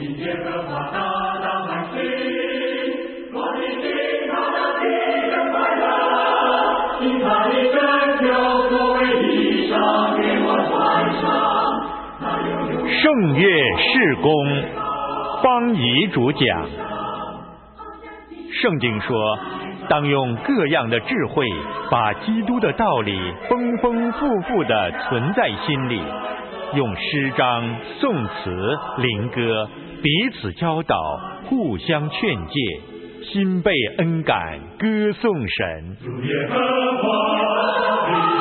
圣乐事工，方怡主讲。圣经说，当用各样的智慧，把基督的道理丰丰富富地存在心里，用诗章、颂词、灵歌彼此教导，互相劝诫，心被恩感，歌颂神。主耶和华，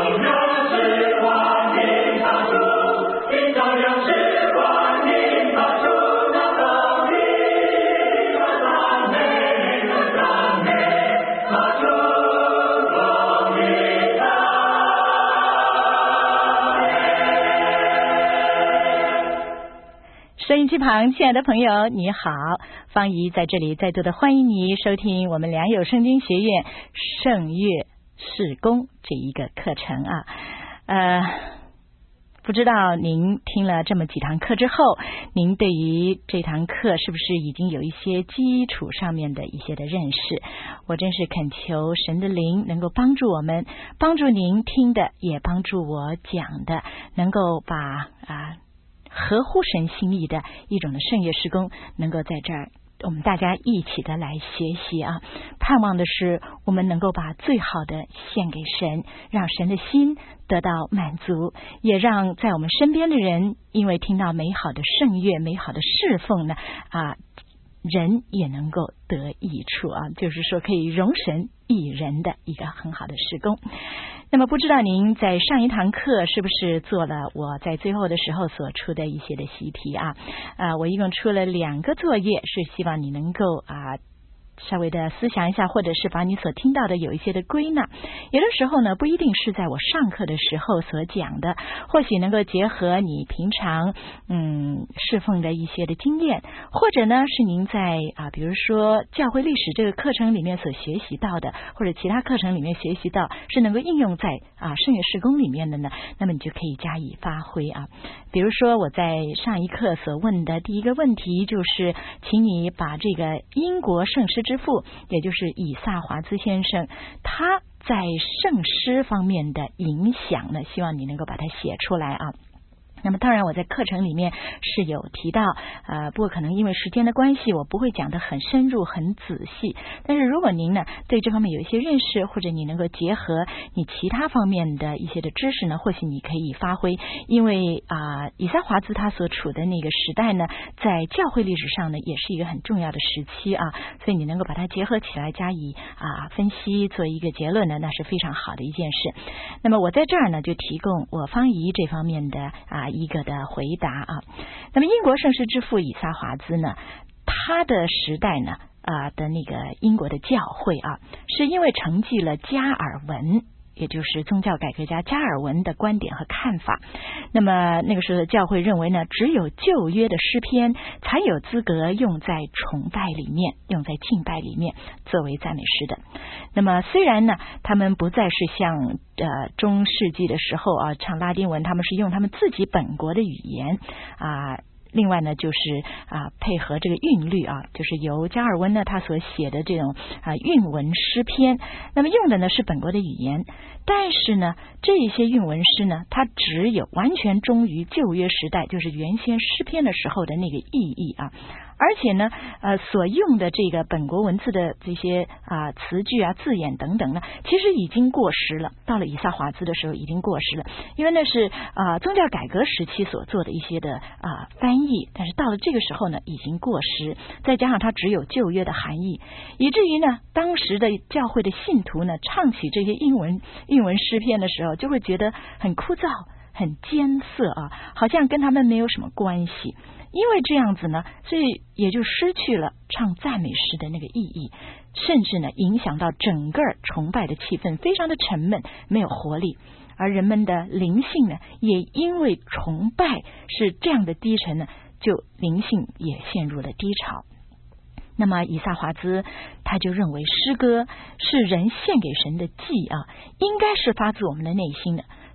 收音机旁，亲爱的朋友，你好，方怡在这里再度的欢迎你收听我们良友圣经学院圣乐事工这一个课程啊。不知道您听了这么几堂课之后，您对于这堂课是不是已经有一些基础上面的一些的认识？我真是恳求神的灵能够帮助我们，帮助您听的，也帮助我讲的，能够把合乎神心意的一种的圣乐事工能够在这儿我们大家一起的来学习啊，盼望的是我们能够把最好的献给神，让神的心得到满足，也让在我们身边的人因为听到美好的圣乐，美好的侍奉呢人也能够得益处啊，就是说可以容神益人的一个很好的事工。那么不知道您在上一堂课是不是做了我在最后的时候所出的一些的习题啊？我一共出了2个作业，是希望你能够稍微的思想一下，或者是把你所听到的有一些的归纳。有的时候呢，不一定是在我上课的时候所讲的，或许能够结合你平常侍奉的一些的经验，或者呢是您在比如说教会历史这个课程里面所学习到的，或者其他课程里面学习到是能够应用在圣乐事工里面的呢，那么你就可以加以发挥啊。比如说我在上一课所问的第一个问题就是，请你把这个英国圣诗之父，也就是以萨华兹先生，他在圣诗方面的影响呢，希望你能够把它写出来啊。那么当然我在课程里面是有提到不过可能因为时间的关系，我不会讲得很深入很仔细，但是如果您呢对这方面有一些认识，或者你能够结合你其他方面的一些的知识呢，或许你可以发挥。因为以萨华兹他所处的那个时代呢，在教会历史上呢也是一个很重要的时期所以你能够把它结合起来加以分析，做一个结论呢，那是非常好的一件事。那么我在这儿呢就提供我方怡这方面的一个的回答那么英国圣诗之父以萨华兹呢，他的时代呢的那个英国的教会是因为承继了加尔文，也就是宗教改革家加尔文的观点和看法。那么那个时候的教会认为呢，只有旧约的诗篇才有资格用在崇拜里面，用在敬拜里面作为赞美诗的。那么虽然呢他们不再是像中世纪的时候唱拉丁文，他们是用他们自己本国的语言另外呢就是配合这个韵律就是由加尔文呢他所写的这种韵文诗篇，那么用的呢是本国的语言，但是呢这一些韵文诗呢，它只有完全忠于旧约时代，就是原先诗篇的时候的那个意义而且呢所用的这个本国文字的这些词句字眼等等呢，其实已经过时了，到了以萨华兹的时候已经过时了，因为那是宗教改革时期所做的一些的翻译，但是到了这个时候呢已经过时，再加上它只有旧约的含义，以至于呢当时的教会的信徒呢唱起这些韵文诗篇的时候，就会觉得很枯燥很艰涩好像跟他们没有什么关系。因为这样子呢，所以也就失去了唱赞美诗的那个意义，甚至呢影响到整个崇拜的气氛非常的沉闷，没有活力，而人们的灵性呢也因为崇拜是这样的低沉呢，就灵性也陷入了低潮。那么以萨华兹他就认为诗歌是人献给神的祭应该是发自我们的内心的，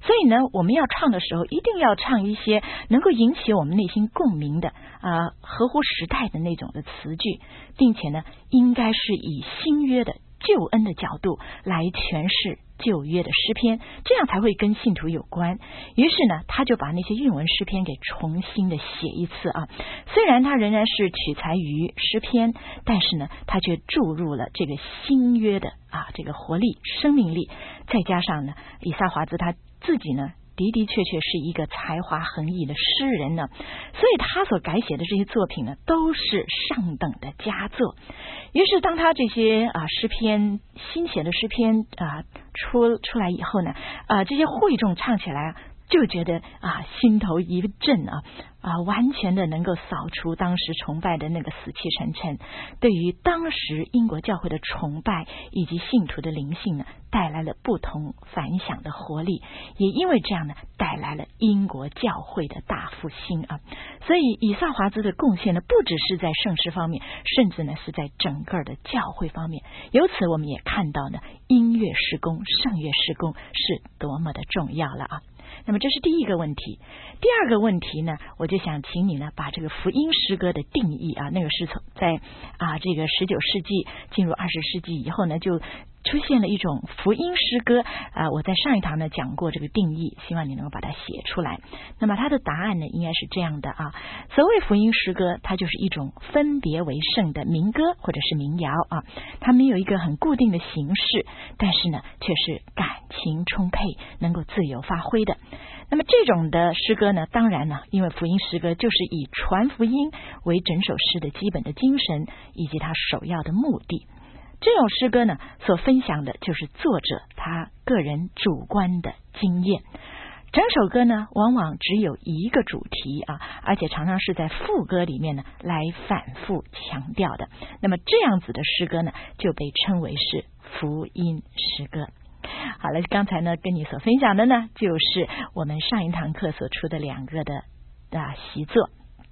所以呢，我们要唱的时候，一定要唱一些能够引起我们内心共鸣的合乎时代的那种的词句，并且呢，应该是以新约的救恩的角度来诠释旧约的诗篇，这样才会跟信徒有关。于是呢，他就把那些韵文诗篇给重新的写一次虽然他仍然是取材于诗篇，但是呢，他却注入了这个新约的这个活力、生命力，再加上呢，以撒华兹他自己呢，的的确确是一个才华横溢的诗人呢，所以他所改写的这些作品呢，都是上等的佳作。于是当他这些诗篇新写的诗篇出来以后呢，这些会众唱起来就觉得心头一震完全的能够扫除当时崇拜的那个死气沉沉，对于当时英国教会的崇拜以及信徒的灵性呢，带来了不同反响的活力，也因为这样呢，带来了英国教会的大复兴所以以撒华兹的贡献呢，不只是在圣诗方面，甚至呢是在整个的教会方面。由此我们也看到呢，音乐事工、圣乐事工是多么的重要了那么这是第一个问题。第二个问题呢，我就想请你呢把这个福音诗歌的定义那个是从在这个19世纪进入20世纪以后呢，就出现了一种福音诗歌我在上一堂呢讲过这个定义，希望你能够把它写出来。那么它的答案呢应该是这样的所谓福音诗歌，它就是一种分别为圣的民歌或者是民谣它没有一个很固定的形式，但是呢却是感情充沛，能够自由发挥的。那么这种的诗歌呢，当然呢，因为福音诗歌就是以传福音为整首诗的基本的精神以及它首要的目的。这种诗歌呢，所分享的就是作者他个人主观的经验。整首歌呢，往往只有一个主题而且常常是在副歌里面呢来反复强调的。那么这样子的诗歌呢，就被称为是福音诗歌。好了，刚才呢跟你所分享的呢，就是我们上一堂课所出的2个的习作。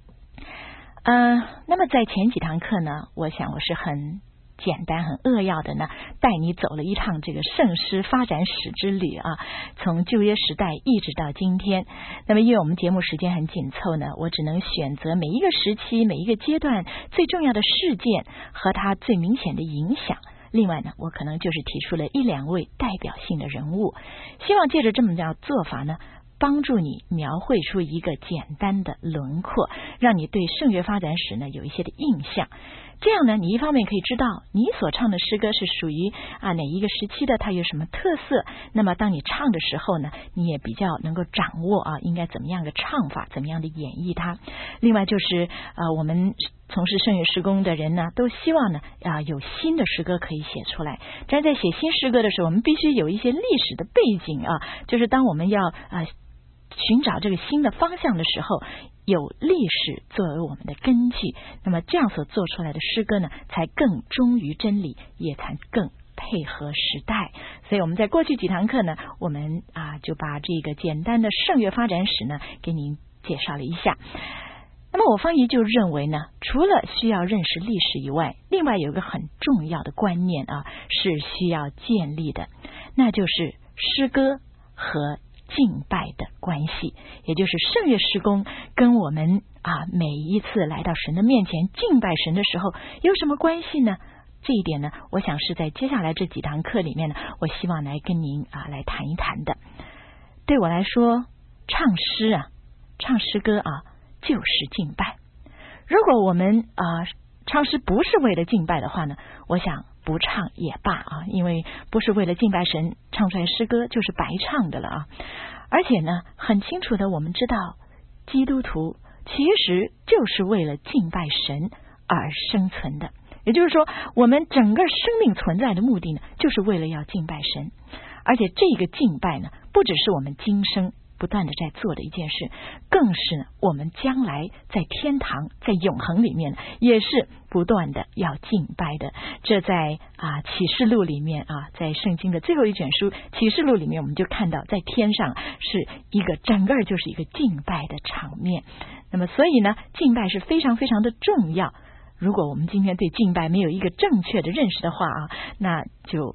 那么在前几堂课呢，我想我是很简单很扼要的呢，带你走了一趟这个圣诗发展史之旅从旧约时代一直到今天。那么因为我们节目时间很紧凑呢，我只能选择每一个时期每一个阶段最重要的事件和它最明显的影响。另外呢，我可能就是提出了1-2位代表性的人物，希望借着这么样做法呢，帮助你描绘出一个简单的轮廓，让你对圣乐发展史呢有一些的印象。这样呢，你一方面可以知道你所唱的诗歌是属于哪一个时期的，它有什么特色。那么当你唱的时候呢，你也比较能够掌握应该怎么样的唱法，怎么样的演绎它。另外就是我们从事圣乐诗工的人呢，都希望呢有新的诗歌可以写出来。但是在写新诗歌的时候，我们必须有一些历史的背景就是当我们要寻找这个新的方向的时候，有历史作为我们的根据，那么这样所做出来的诗歌呢，才更忠于真理，也才更配合时代。所以我们在过去几堂课呢，我们就把这个简单的圣乐发展史呢给您介绍了一下。那么我方怡就认为呢，除了需要认识历史以外，另外有一个很重要的观念是需要建立的，那就是诗歌和敬拜的关系，也就是圣乐诗工跟我们每一次来到神的面前敬拜神的时候有什么关系呢？这一点呢，我想是在接下来这几堂课里面呢，我希望来跟您来谈一谈的。对我来说，唱诗歌就是敬拜。如果我们唱诗不是为了敬拜的话呢，我想不唱也罢因为不是为了敬拜神，唱出来诗歌就是白唱的了而且呢，很清楚的我们知道，基督徒其实就是为了敬拜神而生存的。也就是说，我们整个生命存在的目的呢，就是为了要敬拜神。而且这个敬拜呢，不只是我们今生不断的在做的一件事，更是呢我们将来在天堂在永恒里面也是不断的要敬拜的。这在启示录里面在圣经的最后一卷书启示录里面，我们就看到在天上是一个整个就是一个敬拜的场面。那么所以呢，敬拜是非常非常的重要。如果我们今天对敬拜没有一个正确的认识的话那就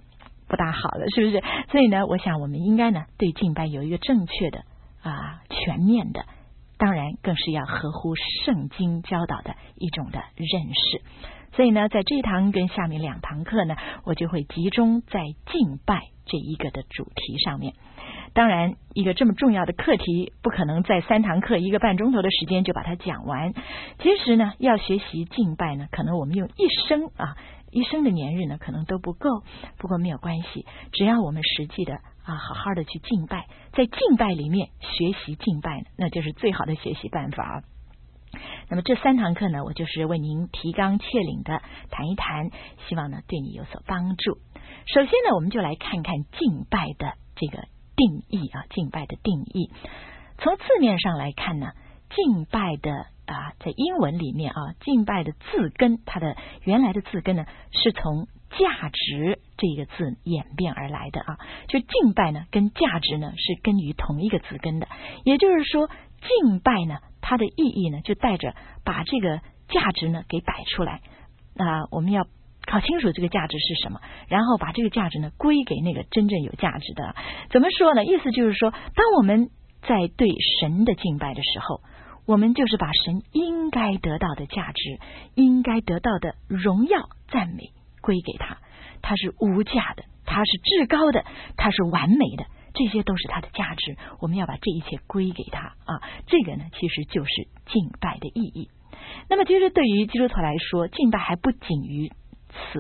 不大好了，是不是？所以呢，我想我们应该呢对敬拜有一个正确的全面的，当然更是要合乎圣经教导的一种的认识。所以呢，在这一堂跟下面2堂课呢，我就会集中在敬拜这一个的主题上面。当然，一个这么重要的课题，不可能在3堂课1个半钟头的时间就把它讲完。其实呢，要学习敬拜呢，可能我们用一生的年日呢，可能都不够。不过没有关系，只要我们实际的好好的去敬拜，在敬拜里面学习敬拜，那就是最好的学习办法。那么这3堂课呢，我就是为您提纲挈领的谈一谈，希望呢对你有所帮助。首先呢，我们就来看看敬拜的这个定义敬拜的定义。从字面上来看呢，敬拜的在英文里面敬拜的字根，它的原来的字根呢是从价值这个字演变而来的就敬拜呢跟价值呢是根于同一个字根的。也就是说，敬拜呢它的意义呢就带着把这个价值呢给摆出来。我们要搞清楚这个价值是什么，然后把这个价值呢归给那个真正有价值的。怎么说呢？意思就是说，当我们在对神的敬拜的时候，我们就是把神应该得到的价值，应该得到的荣耀赞美归给他。他是无价的，他是至高的，他是完美的，这些都是他的价值，我们要把这一切归给他这个呢其实就是敬拜的意义。那么其实对于基督徒来说，敬拜还不仅于此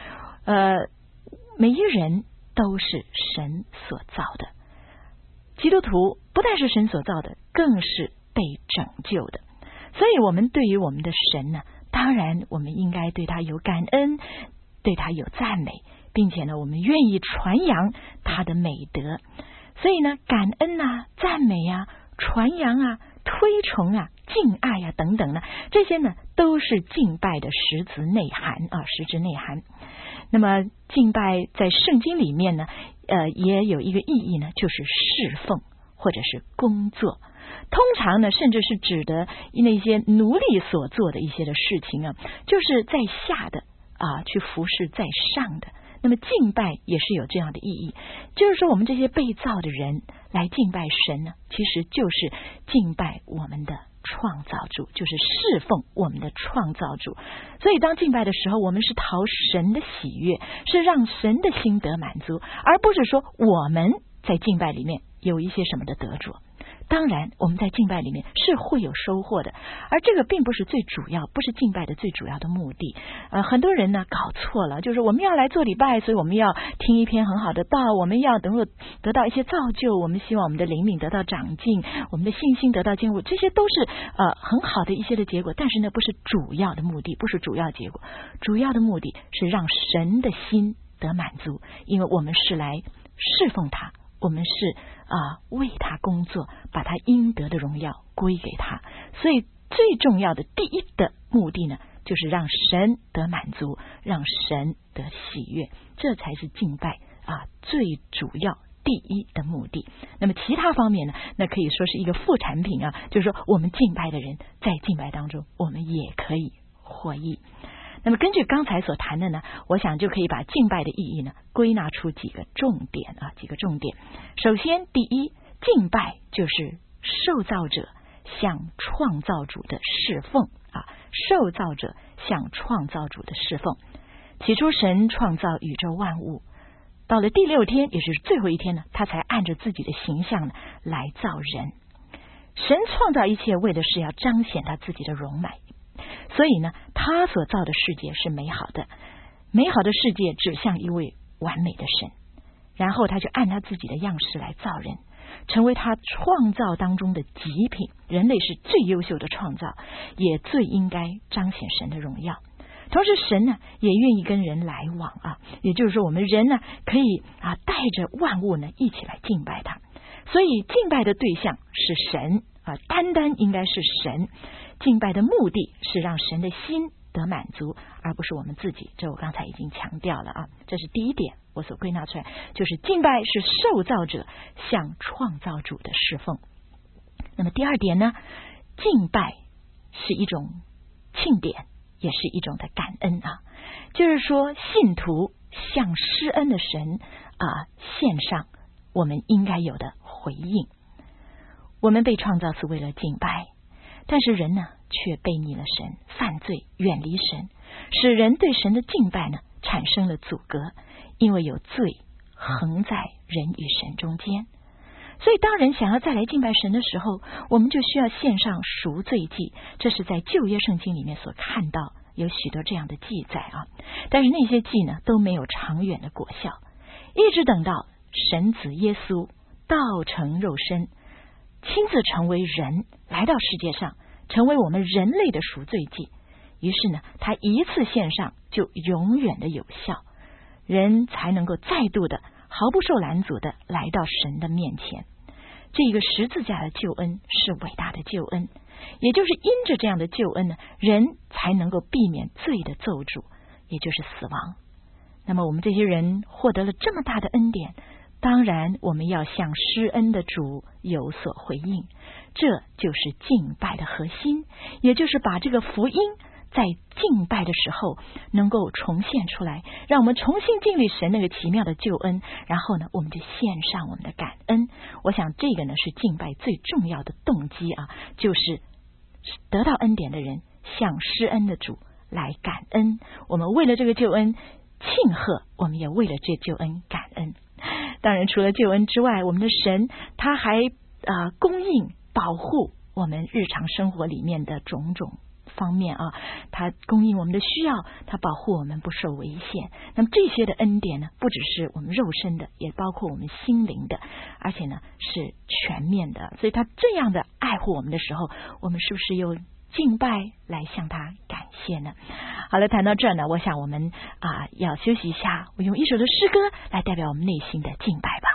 每一人都是神所造的，基督徒不但是神所造的，更是被拯救的。所以我们对于我们的神呢，当然我们应该对他有感恩，对他有赞美，并且呢我们愿意传扬他的美德。所以呢，感恩赞美传扬推崇敬爱等等呢，这些呢都是敬拜的实质内涵实质内涵。那么敬拜在圣经里面呢也有一个意义呢，就是侍奉或者是工作。通常呢甚至是指的那些奴隶所做的一些的事情就是在下的去服侍在上的。那么敬拜也是有这样的意义，就是说我们这些被造的人来敬拜神呢，其实就是敬拜我们的创造主，就是侍奉我们的创造主。所以当敬拜的时候，我们是讨神的喜悦，是让神的心得满足，而不是说我们在敬拜里面有一些什么的得着。当然我们在敬拜里面是会有收获的，而这个并不是最主要，不是敬拜的最主要的目的。很多人呢搞错了，就是我们要来做礼拜，所以我们要听一篇很好的道，我们要能够得到一些造就，我们希望我们的灵命得到长进，我们的信心得到坚固，这些都是很好的一些的结果，但是呢不是主要的目的，不是主要结果。主要的目的是让神的心得满足，因为我们是来侍奉他，我们是为他工作，把他应得的荣耀归给他。所以最重要的第一的目的呢，就是让神得满足，让神得喜悦，这才是敬拜最主要第一的目的。那么其他方面呢，那可以说是一个副产品就是说我们敬拜的人在敬拜当中，我们也可以获益。那么根据刚才所谈的呢，我想就可以把敬拜的意义呢归纳出几个重点。首先，第一，敬拜就是受造者向创造主的侍奉受造者向创造主的侍奉。起初神创造宇宙万物，到了第6天，也就是最后一天呢，他才按着自己的形象呢来造人。神创造一切为的是要彰显他自己的荣美，所以呢他所造的世界是美好的，美好的世界指向一位完美的神，然后他就按他自己的样式来造人，成为他创造当中的极品。人类是最优秀的创造，也最应该彰显神的荣耀。同时神呢也愿意跟人来往也就是说我们人呢可以带着万物呢一起来敬拜他。所以敬拜的对象是神单单应该是神。敬拜的目的是让神的心得满足，而不是我们自己，这我刚才已经强调了这是第一点，我所归纳出来，就是敬拜是受造者向创造主的侍奉。那么第二点呢，敬拜是一种庆典，也是一种的感恩就是说信徒向施恩的神献上我们应该有的回应。我们被创造是为了敬拜，但是人呢却背逆了神，犯罪，远离神，使人对神的敬拜呢产生了阻隔，因为有罪横在人与神中间。所以当人想要再来敬拜神的时候，我们就需要献上赎罪祭，这是在旧约圣经里面所看到有许多这样的记载但是那些祭呢都没有长远的果效，一直等到神子耶稣道成肉身，亲自成为人，来到世界上，成为我们人类的赎罪祭，于是呢他一次献上就永远的有效，人才能够再度的毫不受拦阻的来到神的面前。这个十字架的救恩是伟大的救恩，也就是因着这样的救恩呢，人才能够避免罪的咒诅，也就是死亡。那么我们这些人获得了这么大的恩典，当然我们要向施恩的主有所回应，这就是敬拜的核心，也就是把这个福音在敬拜的时候能够重现出来，让我们重新经历神那个奇妙的救恩，然后呢我们就献上我们的感恩。我想这个呢是敬拜最重要的动机就是得到恩典的人向施恩的主来感恩。我们为了这个救恩庆贺，我们也为了这救恩感恩。当然除了救恩之外，我们的神他还供应保护我们日常生活里面的种种方面他供应我们的需要，他保护我们不受危险。那么这些的恩典呢，不只是我们肉身的，也包括我们心灵的，而且呢是全面的。所以他这样的爱护我们的时候，我们是不是又敬拜来向他感谢呢？好了，谈到这儿呢，我想我们要休息一下，我用一首的诗歌来代表我们内心的敬拜吧。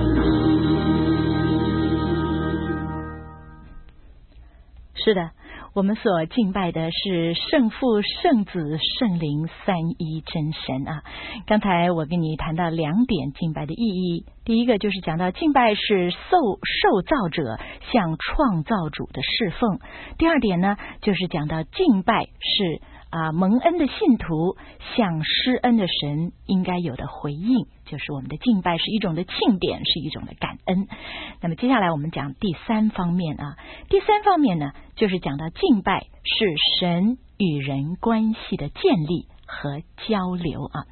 是的， 我们所敬拜的是圣父、圣子、圣灵三一真神啊。刚才我跟你谈到2点敬拜的意义，第一个就是讲到敬拜是受造者向创造主的侍奉，第二点呢，就是讲到敬拜是蒙恩的信徒向施恩的神应该有的回应，就是我们的敬拜是一种的庆典，是一种的感恩。那么接下来我们讲第3方面啊，第3方面呢，就是讲到敬拜是神与人关系的建立和交流啊。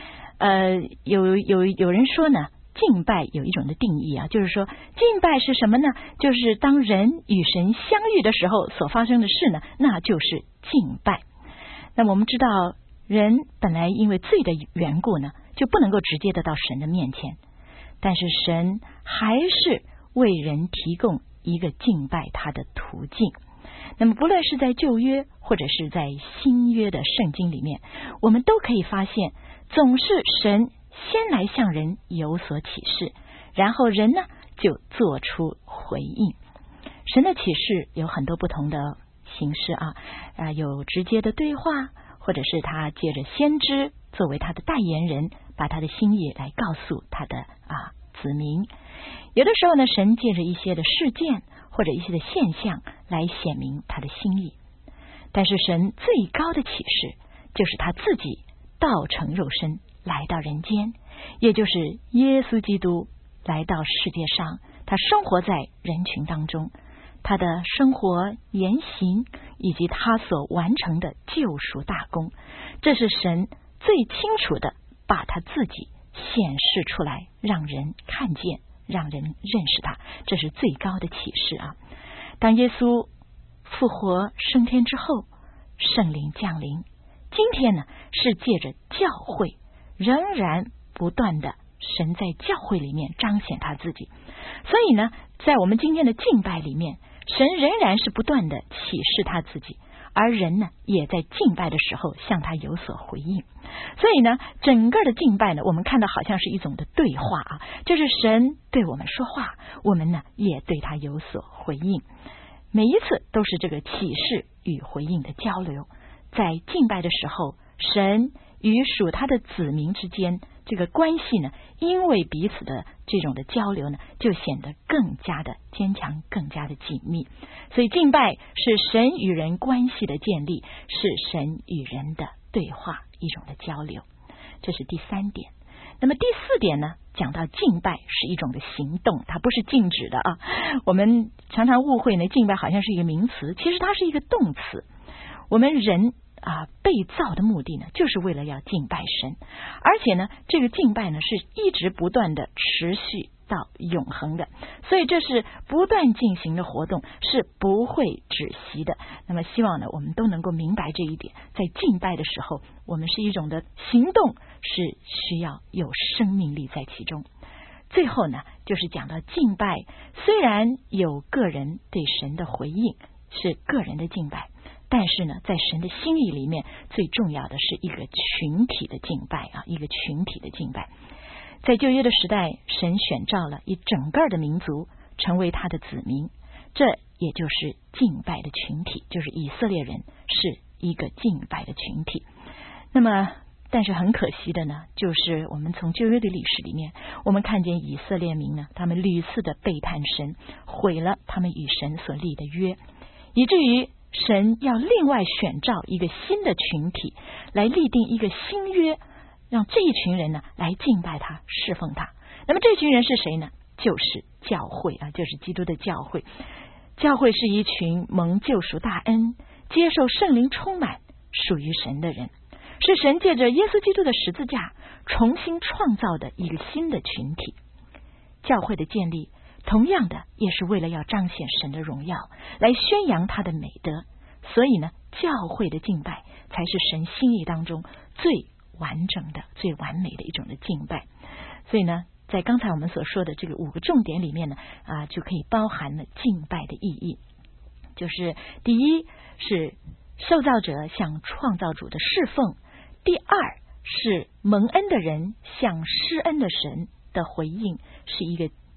有人说呢，敬拜有一种的定义啊，就是说敬拜是什么呢？就是当人与神相遇的时候所发生的事呢，那就是敬拜。那么我们知道，人本来因为罪的缘故呢，就不能够直接的到神的面前，但是神还是为人提供一个敬拜他的途径。那么不论是在旧约或者是在新约的圣经里面，我们都可以发现，总是神先来向人有所启示，然后人呢就做出回应。神的启示有很多不同的形式有直接的对话，或者是他借着先知作为他的代言人，把他的心意来告诉他的子民。有的时候呢，神借着一些的事件或者一些的现象来显明他的心意。但是神最高的启示就是他自己道成肉身来到人间，也就是耶稣基督来到世界上，他生活在人群当中，他的生活言行以及他所完成的救赎大功，这是神最清楚的把他自己显示出来，让人看见，让人认识他，这是最高的启示啊。当耶稣复活升天之后，圣灵降临，今天呢是借着教会仍然不断的神在教会里面彰显他自己。所以呢，在我们今天的敬拜里面，神仍然是不断的启示他自己，而人呢也在敬拜的时候向他有所回应。所以呢，整个的敬拜呢，我们看到好像是一种的对话就是神对我们说话，我们呢也对他有所回应。每一次都是这个启示与回应的交流。在敬拜的时候，神与属他的子民之间这个关系呢，因为彼此的这种的交流呢，就显得更加的坚强，更加的紧密。所以敬拜是神与人关系的建立，是神与人的对话，一种的交流。这是第3点。那么第4点呢，讲到敬拜是一种的行动，它不是静止的我们常常误会呢，敬拜好像是一个名词，其实它是一个动词。我们人被造的目的呢，就是为了要敬拜神，而且呢，这个敬拜呢是一直不断的持续到永恒的，所以这是不断进行的活动，是不会止息的。那么希望呢，我们都能够明白这一点，在敬拜的时候，我们是一种的行动，是需要有生命力在其中。最后呢，就是讲到敬拜虽然有个人对神的回应，是个人的敬拜，但是呢，在神的心意里面，最重要的是一个群体的敬拜一个群体的敬拜。在旧约的时代，神选召了一整个的民族成为他的子民，这也就是敬拜的群体，就是以色列人是一个敬拜的群体。那么但是很可惜的呢，就是我们从旧约的历史里面，我们看见以色列民呢，他们屡次的背叛神，毁了他们与神所立的约，以至于神要另外选召一个新的群体来立定一个新约，让这一群人呢来敬拜他，侍奉他。那么这群人是谁呢？就是教会就是基督的教会。教会是一群蒙救赎大恩，接受圣灵充满，属于神的人，是神借着耶稣基督的十字架重新创造的一个新的群体。教会的建立同样的也是为了要彰显神的荣耀，来宣扬他的美德。所以呢，教会的敬拜才是神心意当中最完整的、最完美的一种的敬拜。所以呢，在刚才我们所说的这个5个重点里面呢，就可以包含了敬拜的意义。就是第一是受造者向创造主的侍奉，第二是蒙恩的人向施恩的神的回应，是一个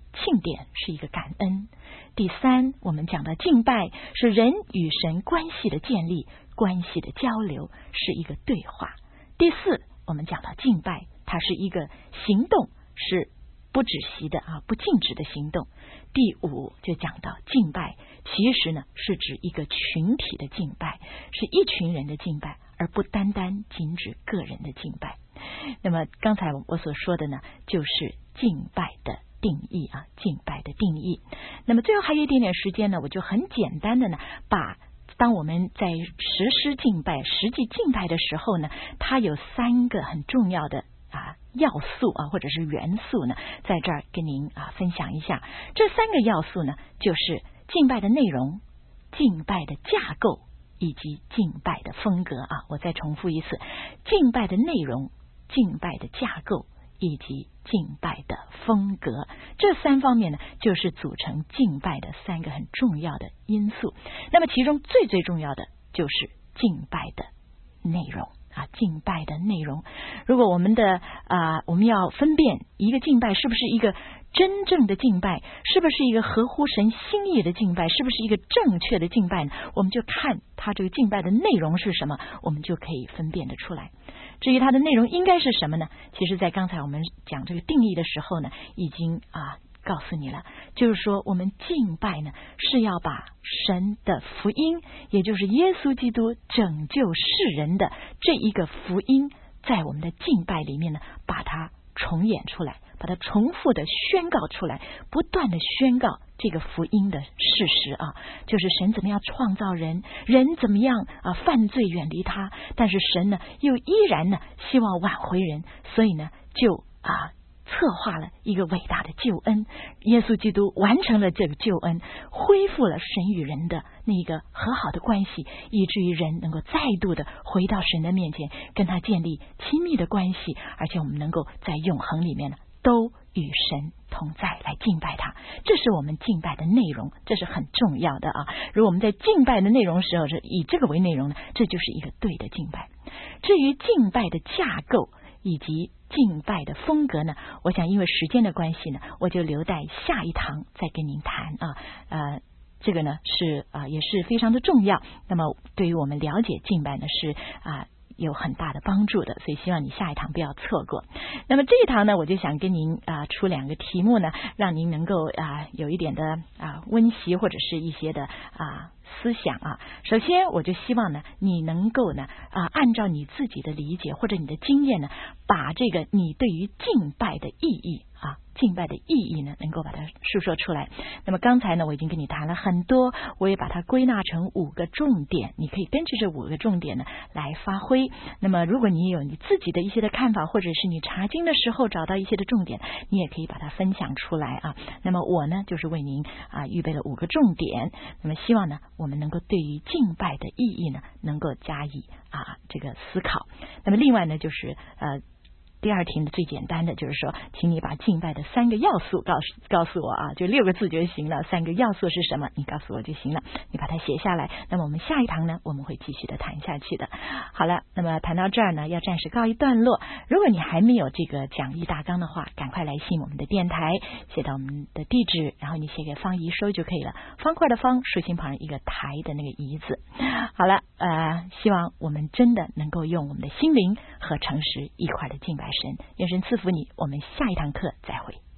庆典，是一个感恩。第三，我们讲的敬拜是人与神关系的建立，关系的交流，是一个对话。第四，我们讲到敬拜，它是一个行动，是不止息的不静止的行动。第五，就讲到敬拜其实呢是指一个群体的敬拜，是一群人的敬拜，而不单单仅指个人的敬拜。那么刚才我所说的呢，就是敬拜的定义敬拜的定义。那么最后还有一点点时间呢，我就很简单的呢，把当我们在实施敬拜、实际敬拜的时候呢，它有三个很重要的要素或者是元素呢，在这儿跟您分享一下。这三个要素呢，就是敬拜的内容、敬拜的架构以及敬拜的风格我再重复一次，敬拜的内容、敬拜的架构以及敬拜的风格，这三方面呢，就是组成敬拜的三个很重要的因素。那么其中最重要的就是敬拜的内容敬拜的内容。如果我们要分辨一个敬拜是不是一个真正的敬拜，是不是一个合乎神心意的敬拜，是不是一个正确的敬拜呢？我们就看它这个敬拜的内容是什么，我们就可以分辨得出来。至于它的内容应该是什么呢？其实在刚才我们讲这个定义的时候呢，已经告诉你了，就是说我们敬拜呢，是要把神的福音，也就是耶稣基督拯救世人的这一个福音，在我们的敬拜里面呢，把它重演出来，把它重复的宣告出来，不断的宣告这个福音的事实就是神怎么样创造人，人怎么样犯罪远离他，但是神呢又依然呢希望挽回人，所以呢就策划了一个伟大的救恩，耶稣基督完成了这个救恩，恢复了神与人的那个和好的关系，以至于人能够再度的回到神的面前，跟他建立亲密的关系，而且我们能够在永恒里面呢都与神同在，来敬拜他。这是我们敬拜的内容，这是很重要的如果我们在敬拜的内容时候以这个为内容呢，这就是一个对的敬拜。至于敬拜的架构以及敬拜的风格呢，我想因为时间的关系呢，我就留待下一堂再跟您谈这个呢是也是非常的重要，那么对于我们了解敬拜呢是有很大的帮助的，所以希望你下一堂不要错过。那么这一堂呢，我就想跟您出两个题目呢，让您能够有一点的温习或者是一些的思想首先我就希望呢，你能够呢按照你自己的理解或者你的经验呢，把这个你对于敬拜的意义敬拜的意义呢，能够把它述说出来。那么刚才呢，我已经跟你谈了很多，我也把它归纳成5个重点，你可以根据这5个重点呢来发挥。那么如果你有你自己的一些的看法，或者是你查经的时候找到一些的重点，你也可以把它分享出来那么我呢，就是为您预备了5个重点。那么希望呢，我们能够对于敬拜的意义呢，能够加以这个思考。那么另外呢，就是第二题呢，最简单的就是说，请你把敬拜的3个要素告诉我就6个字就行了。3个要素是什么？你告诉我就行了，你把它写下来。那么我们下一堂呢，我们会继续的谈下去的。好了，那么谈到这儿呢，要暂时告一段落。如果你还没有这个讲义大纲的话，赶快来信我们的电台，写到我们的地址，然后你写给方怡收就可以了。方块的方，竖心旁一个台的那个怡字。好了，希望我们真的能够用我们的心灵和诚实一块的敬拜神，愿神赐福你。我们下一堂课再会。